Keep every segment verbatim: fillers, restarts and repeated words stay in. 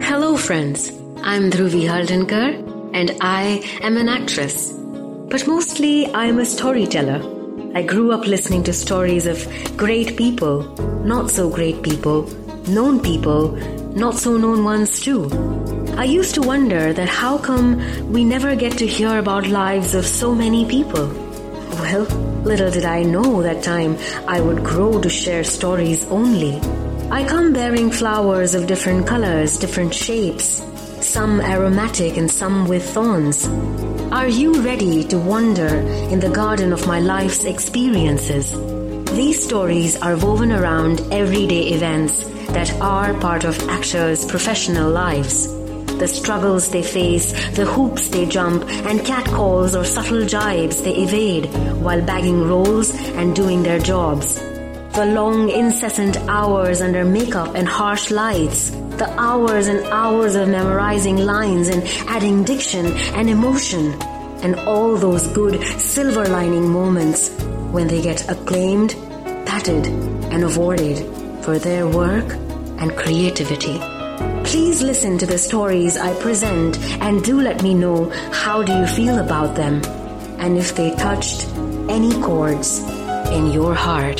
Hello friends, I'm Dhruvi Haldankar and I am an actress. But mostly I'm a storyteller. I grew up listening to stories of great people, not so great people, known people, not so known ones too. I used to wonder that how come we never get to hear about lives of so many people. Well, little did I know that time I would grow to share stories only. I come bearing flowers of different colors, different shapes, some aromatic and some with thorns. Are you ready to wander in the garden of my life's experiences? These stories are woven around everyday events that are part of actors' professional lives. The struggles they face, the hoops they jump, and catcalls or subtle jibes they evade while bagging roles and doing their jobs. The long, incessant hours under makeup and harsh lights. The hours and hours of memorizing lines and adding diction and emotion. And all those good silver lining moments when they get acclaimed, patted, and awarded for their work and creativity. Please listen to the stories I present and do let me know how do you feel about them and if they touched any chords in your heart.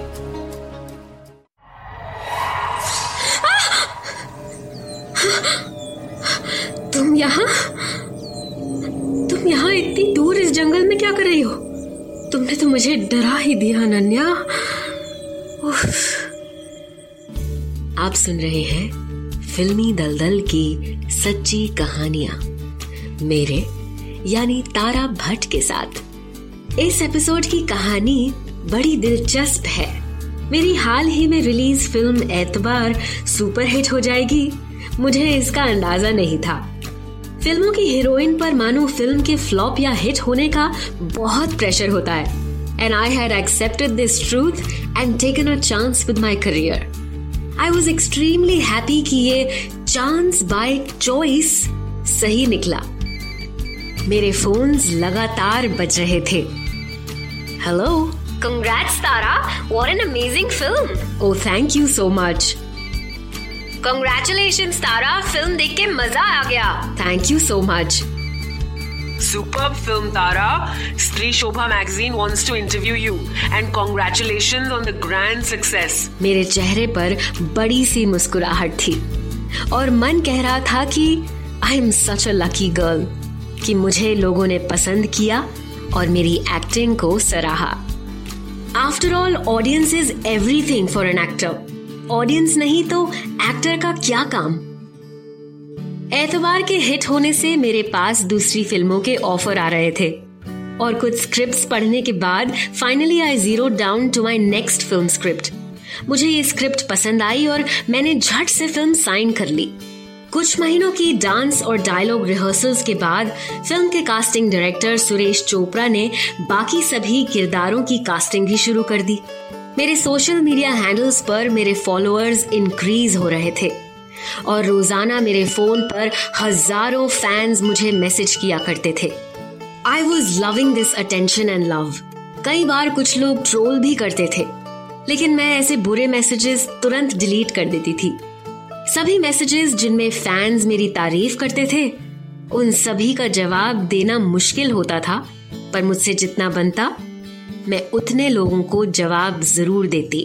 तुम यहाँ तुम यहाँ इतनी दूर इस जंगल में क्या कर रही हो? तुमने तो मुझे डरा ही दिया अनन्या। आप सुन रहे हैं फिल्मी दलदल की सच्ची कहानियां मेरे यानी तारा भट्ट के साथ। इस एपिसोड की कहानी बड़ी दिलचस्प है। मेरी हाल ही में रिलीज फिल्म एतबार सुपरहिट हो जाएगी, मुझे इसका अंदाजा नहीं था। फिल्मों की हीरोइन पर मानो फिल्म के फ्लॉप या हिट होने का बहुत प्रेशर होता है। And I had accepted this truth and taken a chance with my career. I was extremely happy कि ये चांस बाय चॉइस सही निकला। मेरे फोन्स लगातार बज रहे थे। Hello, congrats Tara, what an amazing film. Oh thank you so much. Congratulations Tara, film देख के मजा आ गया। Thank you so much. Superb film Tara. Stree Shobha magazine wants to interview you and congratulations on the grand success. मेरे चेहरे पर बड़ी सी मुस्कुराहट थी और मन कह रहा था कि I am such a lucky girl कि मुझे लोगों ने पसंद किया और मेरी एक्टिंग को सराहा। After all, audience is everything for an actor. Audience नहीं तो एक्टर का क्या काम। एतबार के हिट होने से मेरे पास दूसरी फिल्मों के ऑफर आ रहे थे और कुछ स्क्रिप्ट्स पढ़ने के बाद finally I zero down to my next film script. मुझे ये स्क्रिप्ट पसंद आई और मैंने झट से फिल्म साइन कर ली। कुछ महीनों की डांस और डायलॉग रिहर्सल्स के बाद फिल्म के कास्टिंग डायरेक्टर सुरेश चोपड़ा ने बाकी सभी किरदारों की कास्टिंग भी शुरू कर दी। मेरे सोशल मीडिया हैंडल्स पर मेरे फॉलोअर्स इंक्रीज हो रहे थे और रोजाना मेरे फोन पर हजारों फैंस मुझे मैसेज किया करते थे। I was loving this attention and love. कई बार कुछ लोग ट्रोल भी करते थे, लेकिन मैं ऐसे बुरे मैसेजेस तुरंत डिलीट कर देती थी। सभी मैसेजेस जिनमें फैंस मेरी तारीफ करते थे, उन सभी का जवाब देना मुश्किल होता था, पर मुझसे जितना बनता मैं उतने लोगों को जवाब जरूर देती।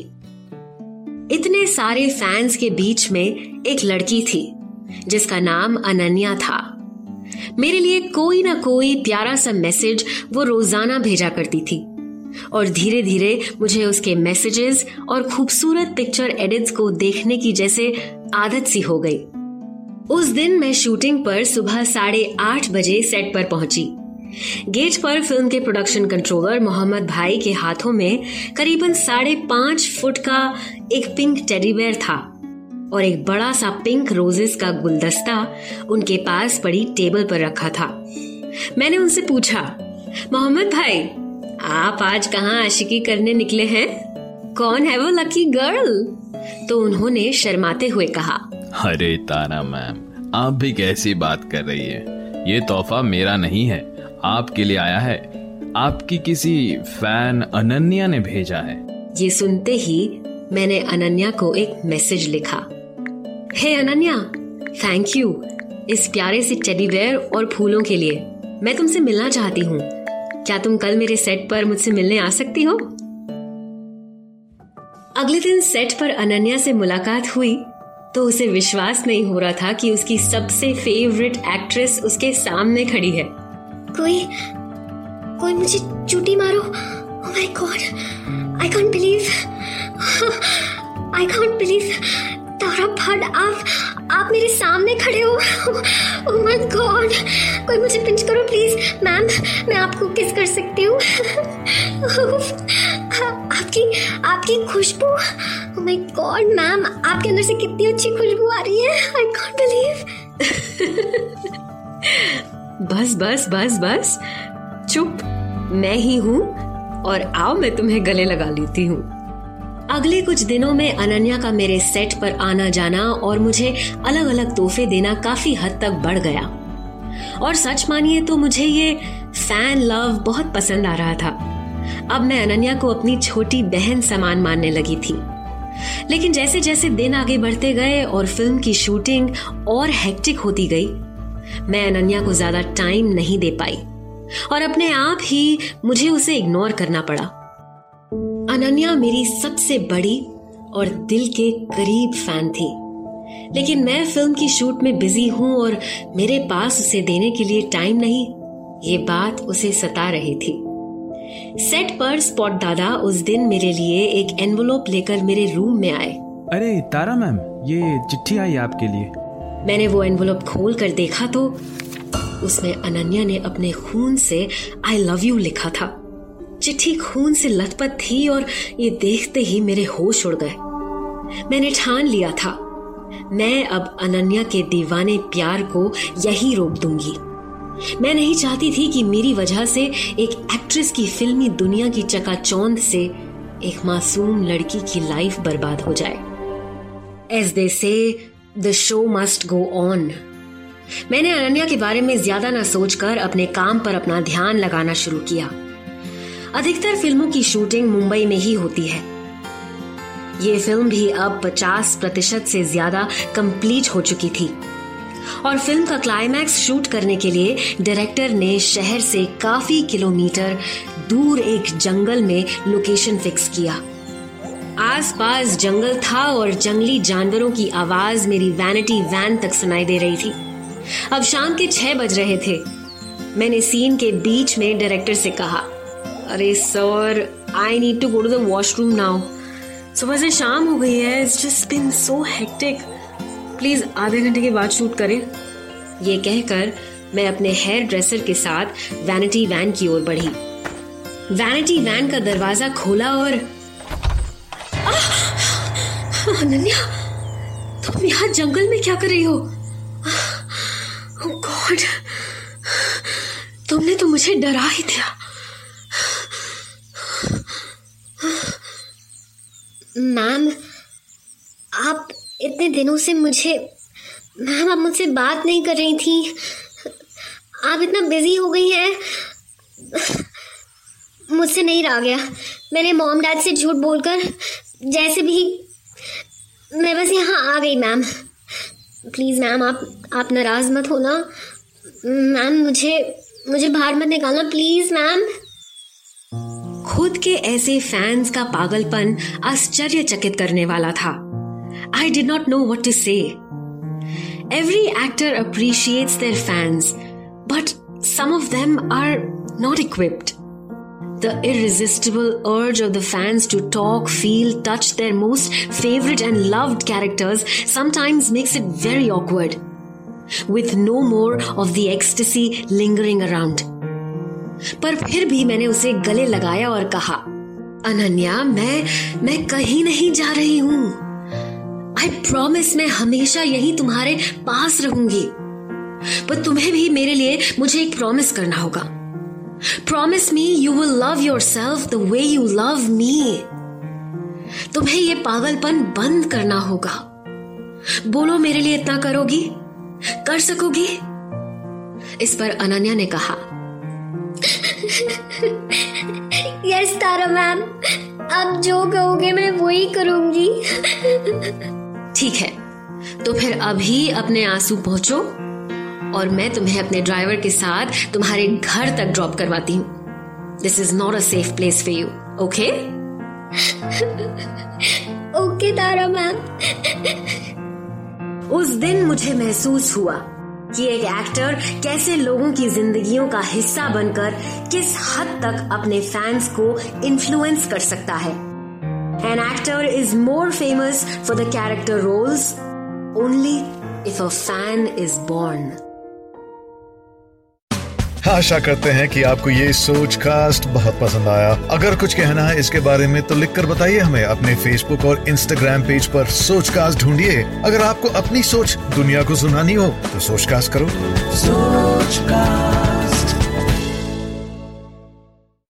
इतने सारे फैंस के बीच में एक लड़की थी जिसका नाम अनन्या था। मेरे लिए कोई ना कोई प्यारा सा मैसेज वो रोजाना भेजा करती थी और धीरे धीरे मुझे उसके मैसेजेस और खूबसूरत पिक्चर एडिट्स को देखने की जैसे आदत सी हो गई। उस दिन मैं शूटिंग पर सुबह साढ़े आठ बजे सेट पर पहुंची। गेट पर फिल्म के प्रोडक्शन कंट्रोलर मोहम्मद भाई के हाथों में करीबन साढ़े पांच फुट का एक पिंक टेडी बेयर था और एक बड़ा सा पिंक रोजेस का गुलदस्ता उनके पास पड़ी टेबल पर रखा था। मैंने उनसे पूछा, मोहम्मद भाई, आप आज कहाँ आशिकी करने निकले हैं? कौन है वो लकी गर्ल? तो उन्होंने शर्माते हुए कहा, अरे तारा मैम, आप भी कैसी बात कर रही है? ये तोहफा मेरा नहीं है, आपके लिए आया है। आपकी किसी फैन अनन्या ने भेजा है। ये सुनते ही मैंने अनन्या को एक मैसेज लिखा। हे अनन्या, थैंक यू इस प्यारे से टेडी बेयर और फूलों के लिए। मैं तुमसे मिलना चाहती हूँ। क्या तुम कल मेरे सेट पर मुझसे मिलने आ सकती हो? अगले दिन सेट पर अनन्या से मुलाकात हुई तो उसे विश्वास नहीं हो रहा था कि उसकी सबसे फेवरेट एक्ट्रेस उसके सामने खड़ी है। कोई कोई मुझे चूटी मारो। Oh my god, I can't believe I can't believe Tara Bhatt, आप आप मेरे सामने खड़े हो। ओह माय गॉड, कोई मुझे पिंच करो प्लीज। मैम, मैं आपको किस कर सकती हूँ? आपकी आपकी खुशबू। ओह माय गॉड मैम, आपके अंदर से कितनी अच्छी खुशबू आ रही है। I can't believe. बस बस बस बस चुप, मैं ही हूँ और आओ मैं तुम्हें गले लगा लेती हूँ। अगले कुछ दिनों में अनन्या का मेरे सेट पर आना जाना और मुझे अलग अलग तोहफे देना काफी हद तक बढ़ गया। और सच मानिए तो मुझे ये फैन लव बहुत पसंद आ रहा था। अब मैं अनन्या को अपनी छोटी बहन समान मानने लगी थी। लेकिन जैसे जैसे दिन आगे बढ़ते गए और फिल्म की शूटिंग और हेक्टिक होती गई, मैं अनन्या को ज्यादा टाइम नहीं दे पाई और अपने आप ही मुझे उसे इग्नोर करना पड़ा। अनन्या मेरी सबसे बड़ी और दिल के करीब फैन थी, लेकिन मैं फिल्म की शूट में बिजी हूं और मेरे पास उसे देने के लिए टाइम नहीं, ये बात उसे सता रही थी। सेट पर स्पॉट दादा उस दिन मेरे लिए एक एनवलप लेकर मेरे रूम में आए। अरे तारा मैम, ये चिट्ठी आई आपके लिए। मैंने वो एनवलप खोल कर देखा तो उसमें अनन्या ने अपने खून से आई लव यू लिखा था। चिट्ठी खून से लथपथ थी और ये देखते ही मेरे होश उड़ गए। मैंने ठान लिया था, मैं अब अनन्या के दीवाने प्यार को यही रोक दूंगी। मैं नहीं चाहती थी कि मेरी वजह से एक एक्ट्रेस की फिल्मी दुनिया की चकाचौंध से एक मासूम लड़की की लाइफ बर्बाद हो जाए। As they say, the show must go on. मैंने अनन्या के बारे में ज्यादा न सोचकर अपने काम पर अपना ध्यान लगाना शुरू किया। अधिकतर फिल्मों की शूटिंग मुंबई में ही होती है। ये फिल्म भी अब पचास प्रतिशत से ज्यादा कंप्लीट हो चुकी थी और फिल्म का क्लाइमैक्स शूट करने के लिए डायरेक्टर ने शहर से काफी किलोमीटर दूर एक जंगल में लोकेशन फिक्स किया। आसपास जंगल था और जंगली जानवरों की आवाज मेरी वैनिटी वैन तक सुनाई दे रही थी। अब शाम के छह बज रहे थे। मैंने सीन के बीच में डायरेक्टर से कहा, अरे sir, I need to go to the washroom now. सुबह से शाम हो गई है, it's just been so hectic. Please आधे घंटे के बाद शूट करें। ये कहकर मैं अपने हेयर ड्रेसर के साथ वैनिटी वैन की ओर बढ़ी। वैनिटी वैन का दरवाजा खोला और अनन्या, तुम यहाँ जंगल में क्या कर रही हो? ओह गॉड, तुमने तो मुझे डरा ही दिया। मैम, आप इतने दिनों से मुझे मैम आप मुझसे बात नहीं कर रही थी। आप इतना बिजी हो गई हैं, मुझसे नहीं रहा गया। मैंने मॉम डैड से झूठ बोलकर जैसे भी मैं बस यहाँ आ गई। मैम प्लीज़ मैम, आप आप नाराज़ मत होना। मैम मुझे मुझे बाहर मत निकालना प्लीज़ मैम। खुद के ऐसे फैंस का पागलपन आश्चर्यचकित करने वाला था। I did not know what to say. Every actor appreciates their fans, but some of them are not equipped. The irresistible urge of the fans to talk, feel, touch their most favorite and loved characters sometimes makes it very awkward, with no more of the ecstasy lingering around. पर फिर भी मैंने उसे गले लगाया और कहा, अनन्या, मैं मैं कहीं नहीं जा रही हूँ। आई प्रॉमिस मैं हमेशा यहीं तुम्हारे पास रहूंगी। पर तुम्हें भी मेरे लिए मुझे एक प्रॉमिस करना होगा। Promise me you will love yourself the way you love me. तुम्हें ये पागलपन बंद करना होगा। बोलो, मेरे लिए इतना करोगी? कर सकोगी? इस पर अनन्या ने कहा, यस तारा मैम, आप जो कहोगे मैं वही करूंगी। ठीक है, तो फिर अभी अपने आंसू पहुंचो और मैं तुम्हें अपने ड्राइवर के साथ तुम्हारे घर तक ड्रॉप करवाती हूँ। This is not a safe place for you, okay? Okay Tara ma'am. उस दिन मुझे महसूस हुआ कि एक एक्टर कैसे लोगों की जिंदगियों का हिस्सा बनकर किस हद तक अपने फैंस को इन्फ्लुएंस कर सकता है। An actor is more famous for the character roles only if a fan is born. आशा करते हैं कि आपको ये सोच कास्ट बहुत पसंद आया। अगर कुछ कहना है इसके बारे में तो लिखकर बताइए हमें अपने फेसबुक और इंस्टाग्राम पेज पर सोच कास्ट ढूंढिए। अगर आपको अपनी सोच दुनिया को सुनानी हो तो सोच कास्ट करो। सोच कास्ट।